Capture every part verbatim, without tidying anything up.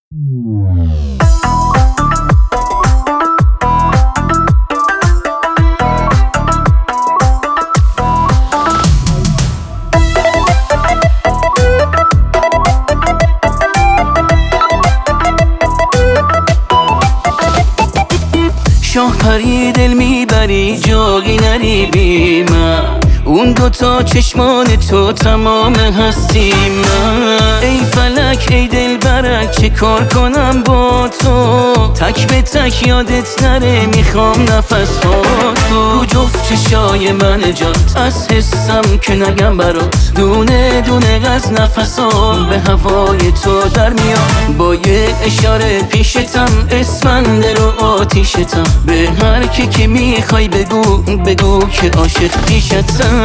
شاه پری دل میبری جاگی نری بی من، اون دوتا چشمان تو تمام هستی من. ای فلک ای دل برک چه کار کنم با تو، تک به تک یادت نره میخوام نفس ها تو. رو جفت چشای من جات از حسم که نگم برات، دونه دونه از نفسام به هوای تو در میام. با یه اشاره پیشتم اسفند رو آتیشتم، به هر کی که میخوای بگو بگو که عاشق پیشتم.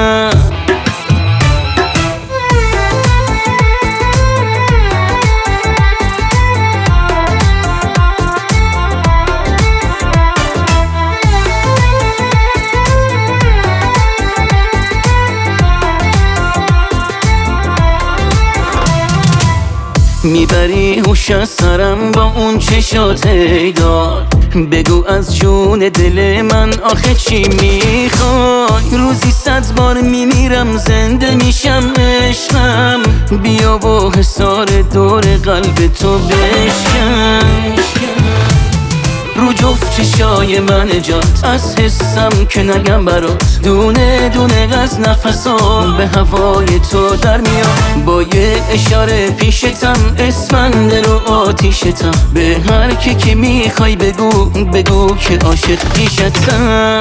میبری هوش از سرم با اون چشات ایدار، بگو از جون دل من آخه چی میخوای. روزی صد بار میمیرم زنده میشم عشقم، بیا با حصار دور قلب تو بشکن. رو جفت چشای من جات از حسم که نگم برات، دونه دونه از نفسام به هوای تو در میام. با یه اشاره پیشتم اسفند رو آتیشتم، به هر کی که میخوای بگو بگو که عاشق پیشتم.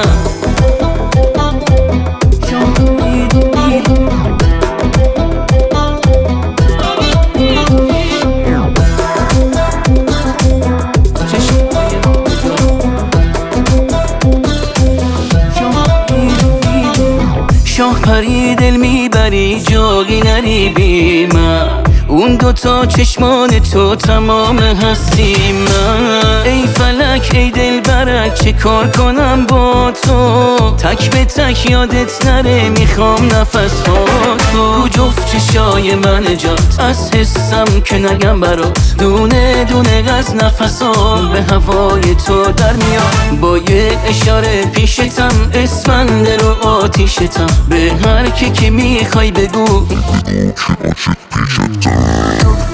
شاه پری دل میبری جاگی نری بی من، اون دوتا چشمان تو تمام هستی من. ای فلک ای دل برک چه کار کنم با تو، تک به تک یادت نره میخوام نفس ها تو. رو جفت چشای من جات از حسم که نگم برات، دونه دونه از نفسام به هوای تو در میام. با یه اشاره پیشتم اسفند رو آتیشتم، به هر کی که میخوای بگو بگو که عاشق پیشتم.